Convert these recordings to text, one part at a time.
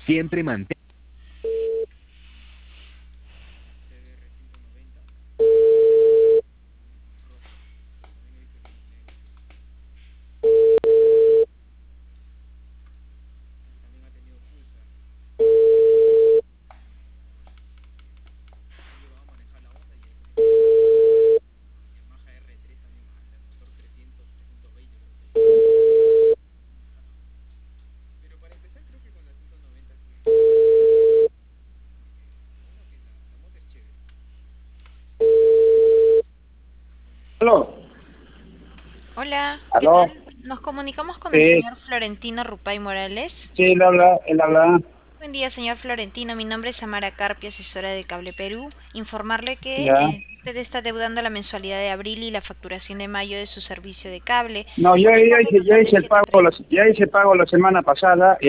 Siempre mantén. Aló, Hola, ¿qué aló, tal? Nos comunicamos con el sí, señor Florentino Rupay Morales. sí, él habla, Buen día, señor Florentino. Mi nombre es Samara Carpio, asesora de Cable Perú. Informarle que ya. usted está deudando la mensualidad de abril y la facturación de mayo de su servicio de cable No, por un monto ya total de hice el pago, 130. ya hice el pago la semana pasada,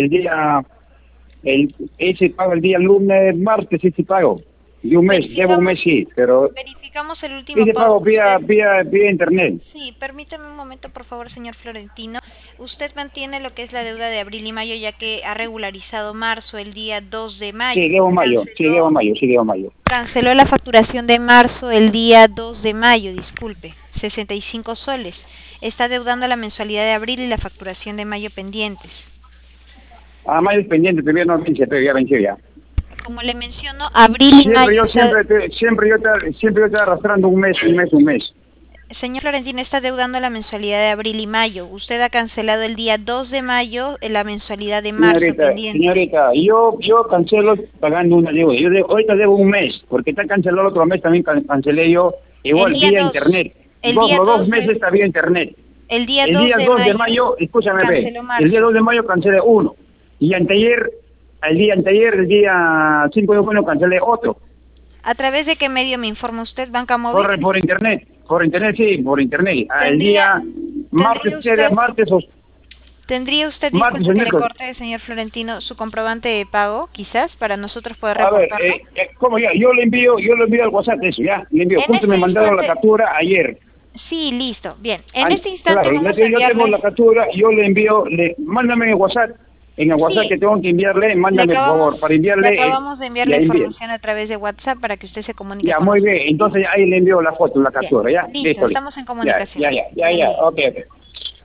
hice el pago el día lunes, martes hice el pago. Y un mes, debo un Verificamos, mes sí, pero verificamos el último hice pago pago que usted. vía internet. Sí, permítame un momento, por favor, señor Florentino. Usted mantiene lo que es la deuda de abril y mayo, ya que ha regularizado marzo el día 2 de Sí, mayo. debo mayo, sí, debo mayo. Canceló la facturación de marzo el día 2 de mayo, disculpe, 65 soles. Está deudando la mensualidad de abril y la facturación de mayo pendientes. Ah, mayo es pendiente, todavía no vence, pero ya venció ya. Como le menciono, abril y mayo está... Siempre yo estoy arrastrando un mes. Señor Florentino, está deudando la mensualidad de abril y mayo. Usted ha cancelado el día 2 de mayo la mensualidad de marzo pendiente. Señorita, yo cancelo pagando una deuda. Ahorita debo un mes, porque está cancelado el otro mes, también cancelé yo, El igual día vía 2, internet. el día Los dos 2 meses de, está vía internet. el día El 2 día de 2 de mayo mayo, escúchame, ve, canceló el día marzo. 2 de mayo cancelé uno. Y el día 5 de junio cancelé otro. ¿A través de qué medio me informa usted? ¿Banca móvil? Por internet sí, por internet. El ¿Tendría, día martes, tendría usted ¿Tendría usted, martes disculpe o que le miércoles. corte, señor Florentino, su comprobante de pago, quizás, para nosotros poder A ver, reportarlo? ¿cómo ya? Yo le envío al WhatsApp eso, ya. Le envío. En Justo me este mandaron la instante, captura ayer. sí, listo, bien. En este instante Claro, vamos a yo tengo enviarle, la captura, yo le envío, mándame en el WhatsApp sí, que tengo que enviarle, le mándame por acabamos, favor, para le enviarle, acabamos de enviar y la ahí envíe. información a través de WhatsApp para que usted se comunique Ya, con muy bien, nosotros, ¿sí? entonces ahí le envío la foto, la Bien, captura, ya, listo, listo, estamos en ya, comunicación. ya, Buen día. ok.